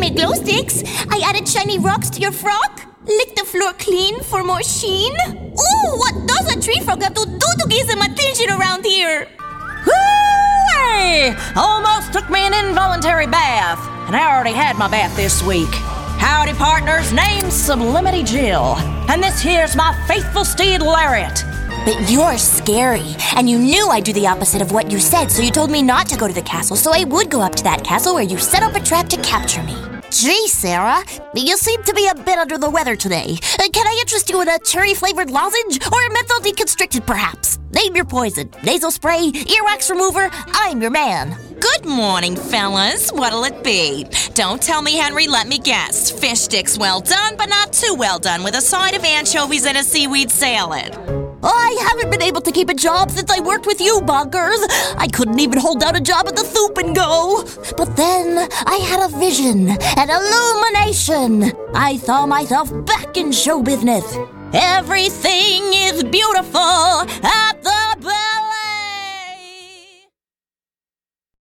handmade glow sticks. I added shiny rocks to your frock. Lick the floor clean for more sheen. Ooh, what does a tree frog have to do to get some attention around here? Hooray! Almost took me an involuntary bath, and I already had my bath this week. Howdy, partners. Name's Sublimity Jill, and this here's my faithful steed, Lariat. But you're scary, and you knew I'd do the opposite of what you said, so you told me not to go to the castle, so I would go up to that castle where you set up a trap to capture me. Gee, Sarah, you seem to be a bit under the weather today. Can I interest you in a cherry-flavored lozenge or a menthol deconstricted, perhaps? Name your poison. Nasal spray, earwax remover, I'm your man. Good morning, fellas. What'll it be? Don't tell me, Henry, let me guess. Fish sticks well done, but not too well done, with a side of anchovies and a seaweed salad. I haven't been able to keep a job since I worked with you, buggers. I couldn't even hold down a job at the Thoop and Go. But then I had a vision, an illumination. I saw myself back in show business. Everything is beautiful at the